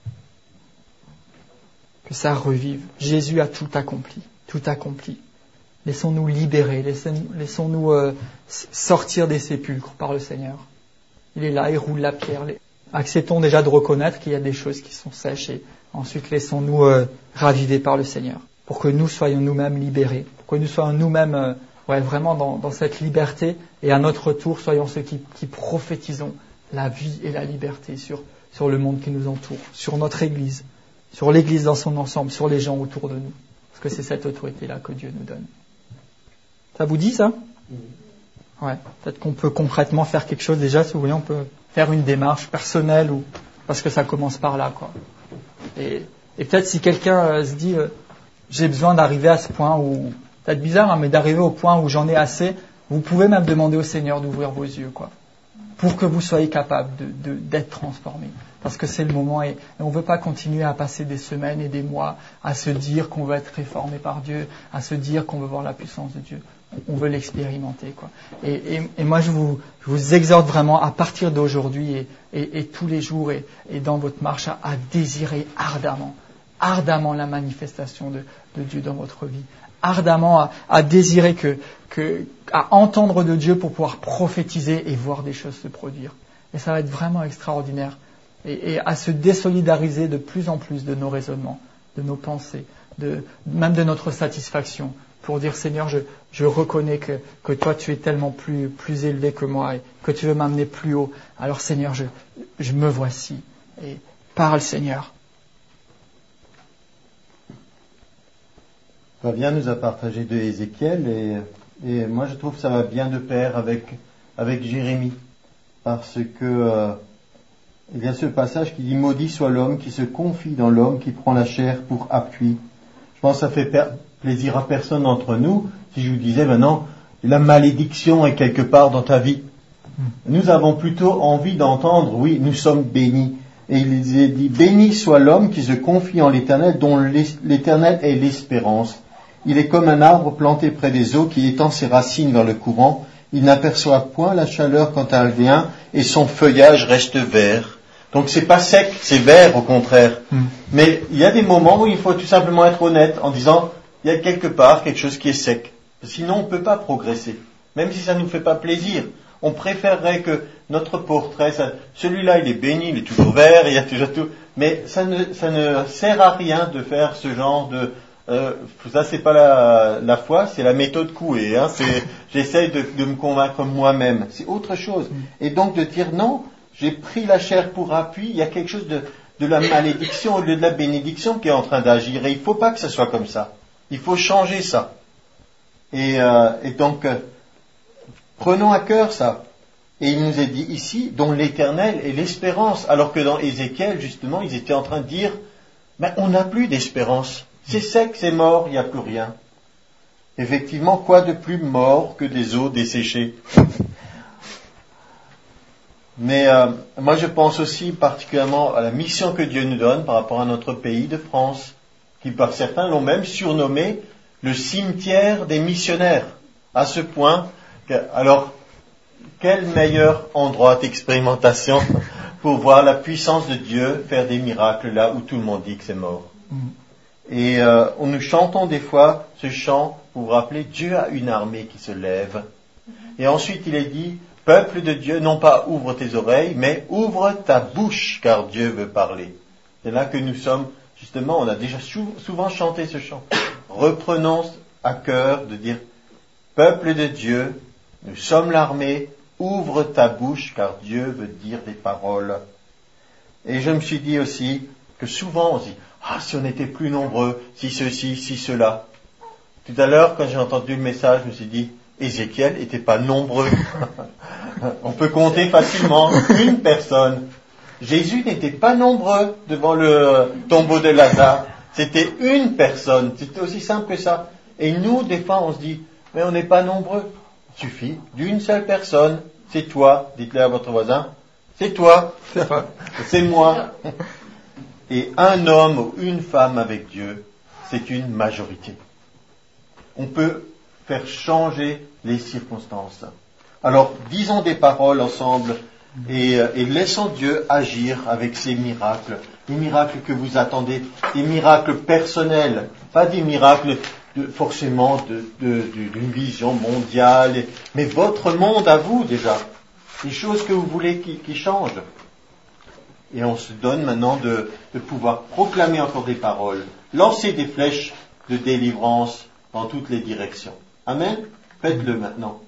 Que ça revive. Jésus a tout accompli. Laissons-nous libérer, laissons-nous sortir des sépulcres par le Seigneur. il est là, il roule la pierre. Acceptons déjà de reconnaître qu'il y a des choses qui sont sèches et ensuite laissons-nous raviver par le Seigneur pour que nous soyons nous-mêmes libérés, pour que nous soyons nous-mêmes vraiment dans cette liberté et à notre tour soyons ceux qui prophétisons la vie et la liberté sur le monde qui nous entoure, sur notre Église, sur l'Église dans son ensemble, sur les gens autour de nous. Parce que c'est cette autorité-là que Dieu nous donne. Ça vous dit ça ? Ouais. Peut-être qu'on peut concrètement faire quelque chose déjà, si vous voulez, on peut faire une démarche personnelle parce que ça commence par là, quoi. Et peut-être si quelqu'un se dit j'ai besoin d'arriver à ce point où, peut-être bizarre, mais d'arriver au point où j'en ai assez, vous pouvez même demander au Seigneur d'ouvrir vos yeux, quoi, pour que vous soyez capable d'être transformé. Parce que c'est le moment et on ne veut pas continuer à passer des semaines et des mois à se dire qu'on veut être réformé par Dieu, à se dire qu'on veut voir la puissance de Dieu. On veut l'expérimenter, quoi. Et moi, je vous exhorte vraiment à partir d'aujourd'hui et tous les jours et dans votre marche à désirer ardemment la manifestation de Dieu dans votre vie. Ardemment à désirer à entendre de Dieu pour pouvoir prophétiser et voir des choses se produire. Et ça va être vraiment extraordinaire. Et à se désolidariser de plus en plus de nos raisonnements, de nos pensées, même de notre satisfaction, pour dire Seigneur, je reconnais que toi tu es tellement plus élevé que moi et que tu veux m'amener plus haut. Alors Seigneur, je me voici. Et parle Seigneur.
Fabien nous a partagé de Ézéchiel et moi je trouve que ça va bien de pair avec Jérémie. Parce que il y a ce passage qui dit « Maudit soit l'homme qui se confie dans l'homme qui prend la chair pour appui ». Je pense que ça fait plaisir à personne d'entre nous si je vous disais maintenant la malédiction est quelque part dans ta vie. Nous avons plutôt envie d'entendre « Oui, nous sommes bénis ». Et il dit « Béni soit l'homme qui se confie en l'Éternel, dont l'Éternel est l'espérance. Il est comme un arbre planté près des eaux qui étend ses racines vers le courant. Il n'aperçoit point la chaleur quand elle vient et son feuillage reste vert. » Donc c'est pas sec, c'est vert au contraire. Mais il y a des moments où il faut tout simplement être honnête en disant il y a quelque part quelque chose qui est sec. Sinon on ne peut pas progresser. Même si ça ne nous fait pas plaisir. On préférerait que notre portrait, celui-là il est béni, il est toujours vert, il y a toujours tout. Mais ça ne sert à rien de faire ce genre de... ça c'est pas la foi, c'est la méthode Coué. J'essaye de me convaincre moi-même. C'est autre chose. Et donc de dire non, j'ai pris la chair pour appui, il y a quelque chose de la malédiction au lieu de la bénédiction qui est en train d'agir. Et il ne faut pas que ce soit comme ça. Il faut changer ça. Et donc, prenons à cœur ça. Et il nous est dit ici, dont l'Éternel est l'espérance. Alors que dans Ézéchiel, justement, ils étaient en train de dire, on n'a plus d'espérance. C'est sec, c'est mort, il n'y a plus rien. Effectivement, quoi de plus mort que des eaux desséchées ? Mais moi je pense aussi particulièrement à la mission que Dieu nous donne par rapport à notre pays de France, qui par certains l'ont même surnommé le cimetière des missionnaires, à ce point que, alors, quel meilleur endroit d'expérimentation pour voir la puissance de Dieu faire des miracles là où tout le monde dit que c'est mort. Et nous chantons des fois ce chant pour vous rappeler Dieu a une armée qui se lève. Et ensuite il est dit peuple de Dieu, non pas ouvre tes oreilles, mais ouvre ta bouche, car Dieu veut parler. C'est là que nous sommes, justement, on a déjà souvent chanté ce chant. Reprenons à cœur de dire, peuple de Dieu, nous sommes l'armée, ouvre ta bouche, car Dieu veut dire des paroles. Et je me suis dit aussi que souvent on se dit, si on était plus nombreux, si ceci, si cela. Tout à l'heure, quand j'ai entendu le message, je me suis dit, Ézéchiel n'était pas nombreux. On peut compter facilement une personne. Jésus n'était pas nombreux devant le tombeau de Lazare. C'était une personne. C'était aussi simple que ça. Et nous, des fois, on se dit, mais on n'est pas nombreux. Il suffit d'une seule personne. C'est toi. Dites-le à votre voisin. C'est toi. C'est moi. Et un homme ou une femme avec Dieu, c'est une majorité. On peut faire changer les circonstances. Alors, disons des paroles ensemble et laissons Dieu agir avec ses miracles. Les miracles que vous attendez, des miracles personnels, pas des miracles forcément d'une vision mondiale, mais votre monde à vous déjà. les choses que vous voulez qui changent. Et on se donne maintenant de pouvoir proclamer encore des paroles, lancer des flèches de délivrance dans toutes les directions. Amen. Faites-le maintenant.